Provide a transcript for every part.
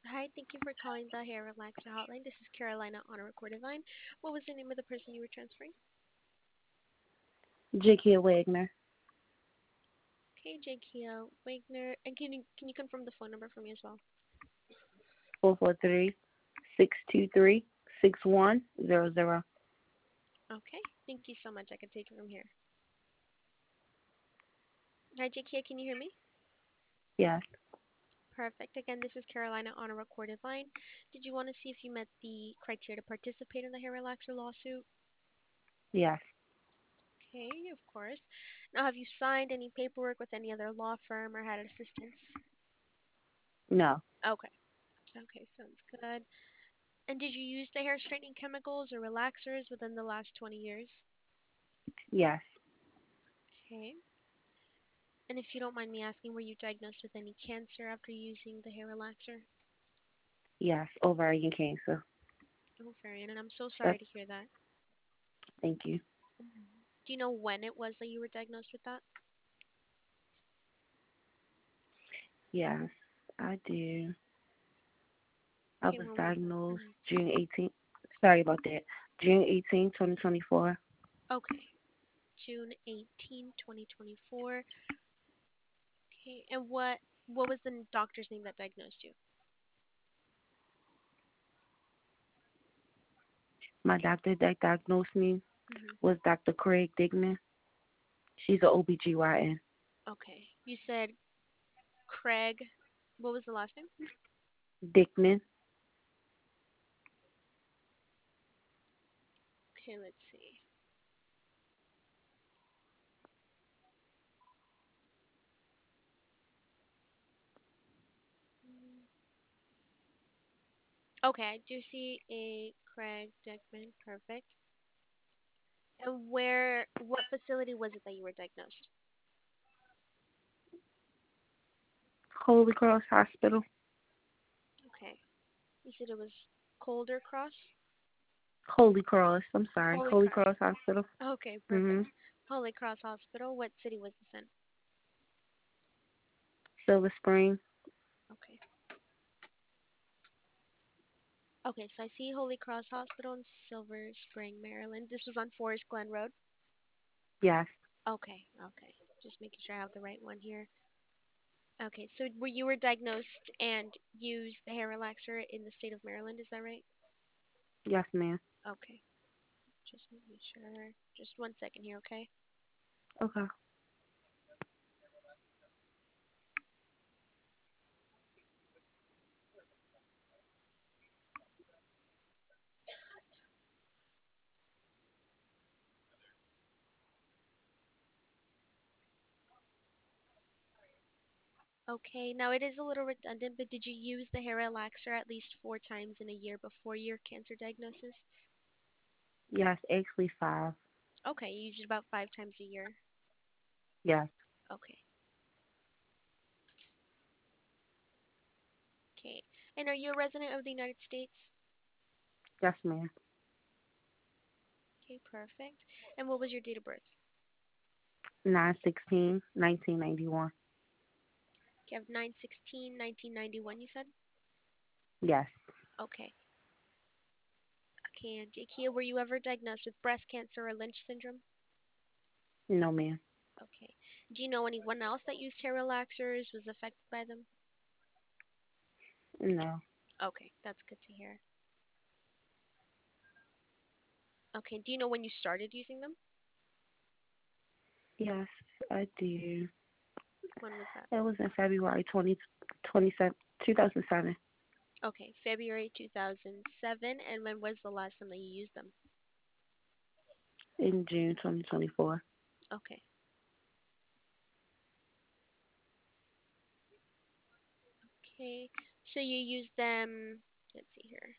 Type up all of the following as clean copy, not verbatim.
Hi, thank you for calling the Hair Relaxer Hotline. This is Carolina on a recorded line. What was the name of the person you were transferring? Jakia Wagner, Okay, Jakia Wagner. And can you confirm the phone number for me as well? 443-623-6100. Okay, thank you so much. I can take it from here. Hi, Jakia, can you hear me? Yes, Perfect. Again, this is Carolina on a recorded line. Did you want to see if you met the criteria to participate in the Hair Relaxer lawsuit? yes, Okay, of course. Now, have you signed any paperwork with any other law firm or had assistance? no, Okay. Okay, sounds good. And did you use the hair straightening chemicals or relaxers within the last 20 years? yes, Okay. And if you don't mind me asking, were you diagnosed with any cancer after using the hair relaxer? yes, ovarian cancer. Ovarian, and I'm so Uh, sorry to hear that. Thank you. Do you know when it was that you were diagnosed with that? Yes, I do. I Okay, was when was it? diagnosed June 18th. Sorry about that. June 18th, 2024. Okay, June 18, 2024. Okay, and what was the doctor's name that diagnosed you? My doctor that diagnosed me Hmm. was Dr. Craig Dignan. She's a OBGYN. Okay, you said Craig. What was the last name? Dickman. Okay, let's see. Okay, I do see a Craig Dickman. Perfect. And what facility was it that you were diagnosed? Holy Cross Hospital. Okay. You said it was Colder Cross? Holy Cross. I'm sorry. Holy Holy Cross. Cross Hospital. Okay, perfect. Mhm. Holy Cross Hospital. What city was this in? Silver Spring. Okay. Okay, so I see Holy Cross Hospital in Silver Spring, Maryland. This was on Forest Glen Road. Yes. Okay, okay. Just making sure I have the right one here. Okay, so you were diagnosed and used the hair relaxer in the state of Maryland, is that right? Yes, ma'am. Okay, just making sure. Just 1 second here, okay? Okay. Okay, now it is a little redundant, but did you use the hair relaxer at least 4 times in a year before your cancer diagnosis? Yes, actually five. Okay, you used it about 5 times a year. Yes. Okay, okay. And are you a resident of the United States? Yes, ma'am. Okay, perfect. And what was your date of birth? 9/16/1991. Okay, I have 9/16/1991, you said? Yes. Okay. Okay, and Jakia, were you ever diagnosed with breast cancer or Lynch syndrome? No, ma'am. Okay. Do you know anyone else that used hair relaxers was affected by them? No. Okay, that's good to hear. Okay, do you know when you started using them? Yes, I do. When was that? It was in February 2027, 2007. Okay, February 2007. And when was the last time that you used them? In June 2024. Okay. Okay. So you used them, let's see here.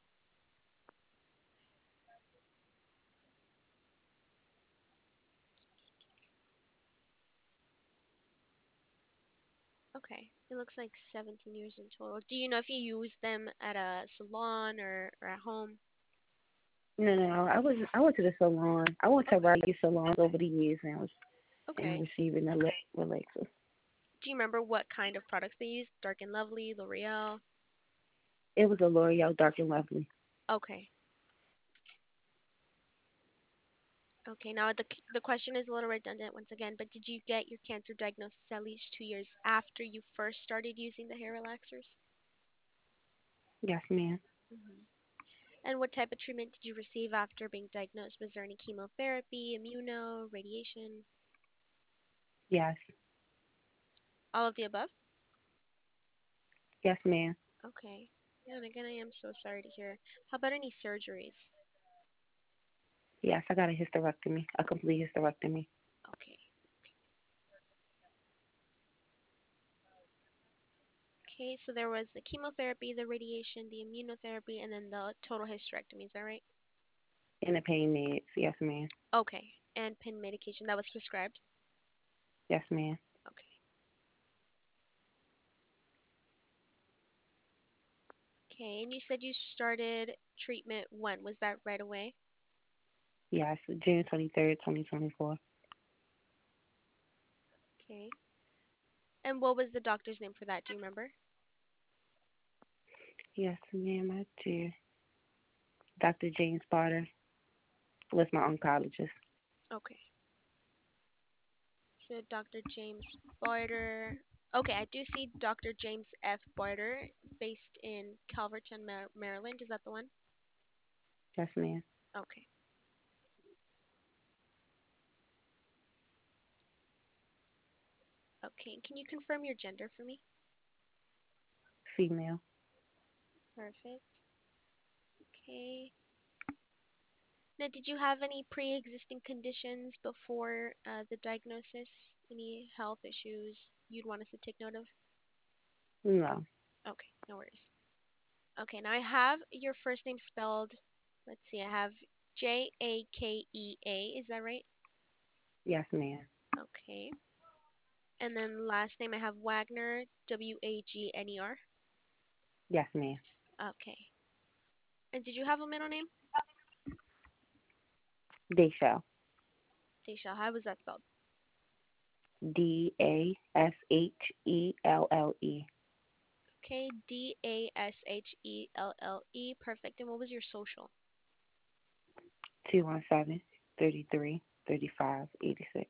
Okay. It looks like 17 years in total. Do you know if you used them at a salon or at home? No, no. I went to the salon. I went to Okay. various salons over the years and Okay. receiving the relaxer. Do you remember what kind of products they used? Dark and Lovely, L'Oreal? It was a L'Oreal Dark and Lovely. Okay. Okay. Now the question is a little redundant once again, but did you get your cancer diagnosis at least 2 years after you first started using the hair relaxers? Yes, ma'am. Hmm. And what type of treatment did you receive after being diagnosed? Was there any chemotherapy, immuno, radiation, Yes. all of the above? Yes, ma'am. Okay. Yeah, and again, I am so sorry to hear. How about any surgeries? Yes, I got a hysterectomy, a complete hysterectomy. Okay. Okay, so there was the chemotherapy, the radiation, the immunotherapy, and then the total hysterectomy. Is that right? And the pain meds. Yes, ma'am. Okay. And pain medication that was prescribed? Yes, ma'am. Okay. Okay, and you said you started treatment when? Was that right away? Yes, June 23rd, 2024. Okay. And what was the doctor's name for that? Do you remember? Yes, ma'am, I do. Dr. James Potter was my oncologist. Okay. So Dr. James Boyder. Okay, I do see Dr. James F. Boyder, based in Calverton, Maryland. Is that the one? Yes, ma'am. Okay. Okay. Can you confirm your gender for me? Female. Perfect. Okay. Now, did you have any pre-existing conditions before the diagnosis? Any health issues you'd want us to take note of? No. Okay, no worries. Okay, now I have your first name spelled. Let's see, I have Jakea. Is that right? Yes, ma'am. Okay. And then last name I have Wagner, Wagner. Yes, ma'am. Okay. And did you have a middle name? Dashell. Desha. How was that spelled? Dashelle. Okay, Dashelle. Perfect. And what was your social? 217-33-35-86.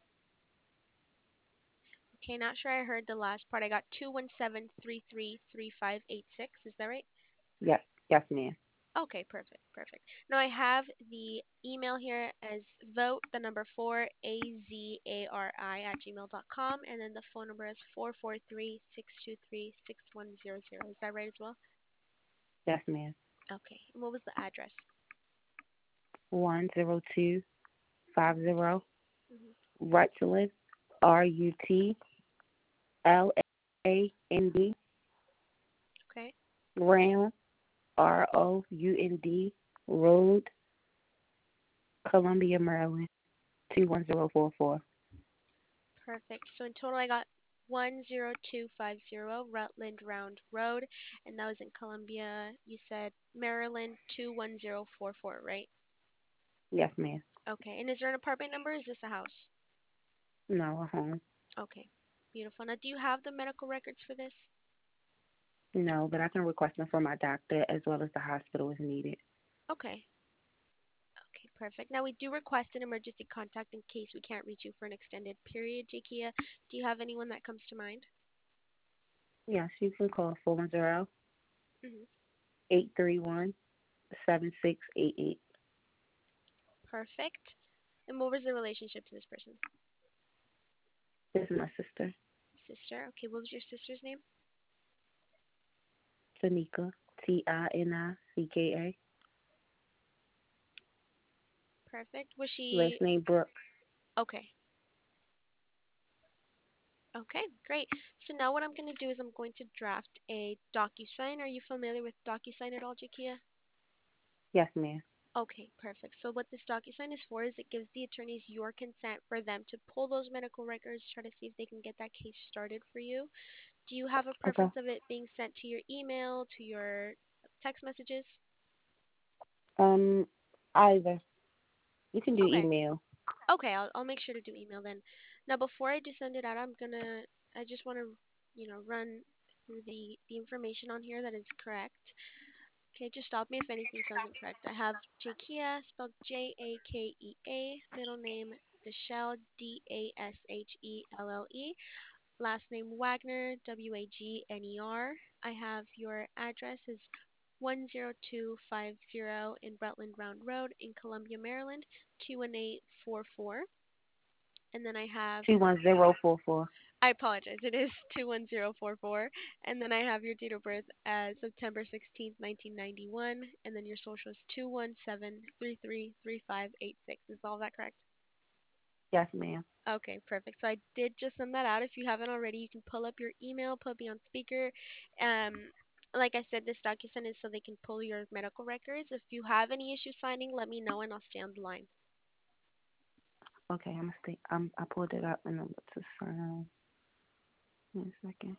Okay, not sure I heard the last part. I got 217-33-3586. Is that right? Yes, yes, ma'am. Okay, perfect, perfect. Now I have the email here as vote the number 4azari@gmail.com, and then the phone number is 443-623-6100. Is that right as well? Yes, ma'am. Okay. And what was the address? 10250 Hmm. Rutland, Rutland, Okay. Round, Round Road, Columbia, Maryland, 21044. Perfect. So in total, I got 10250 Rutland Round Road, and that was in Columbia. You said Maryland 21044, right? Yes, ma'am. Okay. And is there an apartment number? Or is this a house? No, a home. Okay. Beautiful. Now, do you have the medical records for this? No, but I can request them from my doctor as well as the hospital if needed. Okay. Okay, perfect. Now, we do request an emergency contact in case we can't reach you for an extended period, Jakia. Do you have anyone that comes to mind? Yes, you can call Hmm. 410-831-7688. Perfect. And what was the relationship to this person? This is my sister, Sister. Okay, what was your sister's name? Tanika, Tinicka. Perfect. Was Last she name Brooks. okay? Okay, great. So now what I'm going to do is I'm going to draft a DocuSign. Are you familiar with DocuSign at all, Jakia? Yes, ma'am. Okay, perfect. So what this DocuSign is for is it gives the attorneys your consent for them to pull those medical records, try to see if they can get that case started for you. Do you have a Okay. preference of it being sent to your email, to your text messages? Um, Either. You can do Okay. email. Okay, I'll make sure to do email then. Now before I do send it out, I just want to, run through the information on here that is correct. Okay, just stop me if anything sounds incorrect. I have Jakea, spelled Jakea, middle name Dashelle, Dashelle, last name Wagner, Wagner. I have your address is 10250 in Rutland Round Road in Columbia, Maryland, 21844. And then I have, 21044. I apologize, it is 21044. And then I have your date of birth as September 16th, 1991. And then your social is 217333586. Is all that correct? Yes, ma'am. Okay, perfect. So I did just send that out. If you haven't already, you can pull up your email, put me on speaker. Like I said, this DocuSign is so they can pull your medical records. If you have any issues signing, let me know and I'll stay on the line. Okay, I'm gonna stay. I pulled it up and I'm about to sign. Wait a second.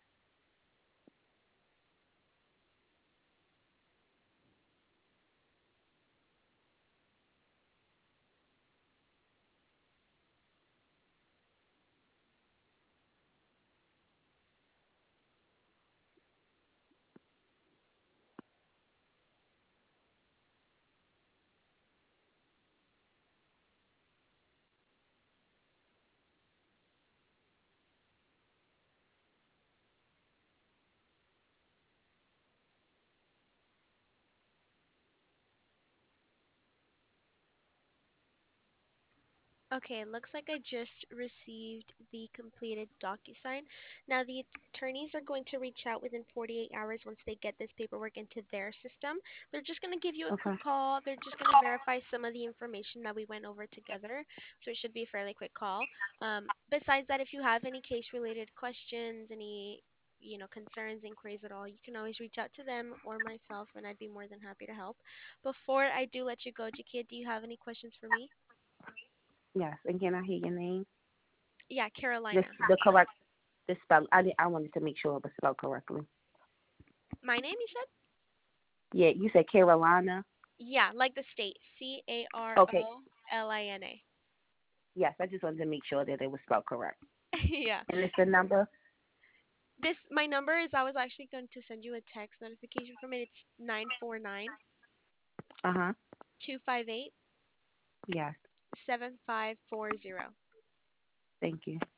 Okay, it looks like I just received the completed DocuSign. Now, the attorneys are going to reach out within 48 hours once they get this paperwork into their system. They're just going to give you a quick Okay. call. They're just going to verify some of the information that we went over together. So it should be a fairly quick call. Besides that, if you have any case-related questions, any concerns, inquiries at all, you can always reach out to them or myself, and I'd be more than happy to help. Before I do let you go, Jakia, do you have any questions for me? Yes. And can I hear your name? Yeah, This Carolina. the correct the spell. I wanted to make sure it was spelled correctly. My name, you said? Yeah, you said Carolina. Yeah, like the state. Okay. Carolina. Yes, I just wanted to make sure that it was spelled correct. Yeah. And it's the number. My number is, I was actually going to send you a text notification from it. It's 949 Uh-huh. 258 Yes. 7540. Thank you.